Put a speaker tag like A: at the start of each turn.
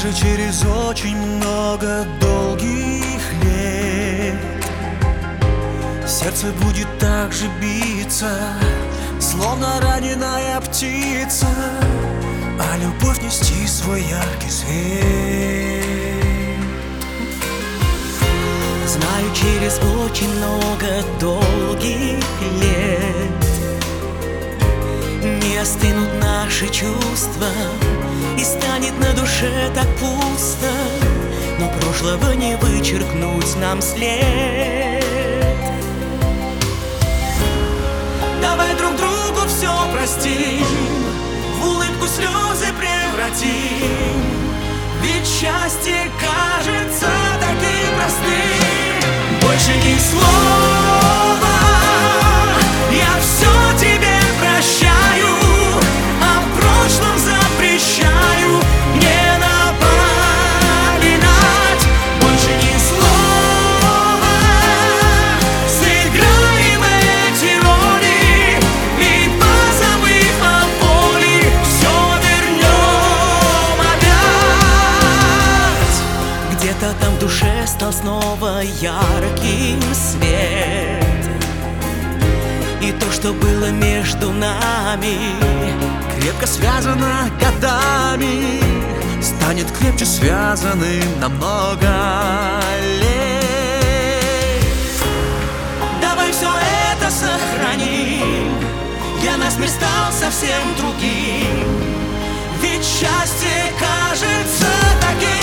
A: Даже через очень много долгих лет сердце будет так же биться, словно раненая птица, а любовь нести свой яркий свет.
B: Знаю, через очень много долгих лет не остынут наши чувства, и станет на душе так пусто, но прошлого не вычеркнуть нам след.
A: Давай друг другу все простим, в улыбку слезы превратим, ведь счастье кажется таким простым. Больше ни слова, я все тебе прощаю, о прошлом запрещаю не напоминать. Больше ни слова, сыграем эти роли, и позабыв о боли, все вернем опять.
B: Где-то там в душе стал снова ярким свет, и то, что было между нами,
A: Крепко связано годами, станет крепче связанным на много лет.
B: давай все это сохраним,
A: Для нас мир стал совсем другим,
B: ведь счастье
A: кажется таким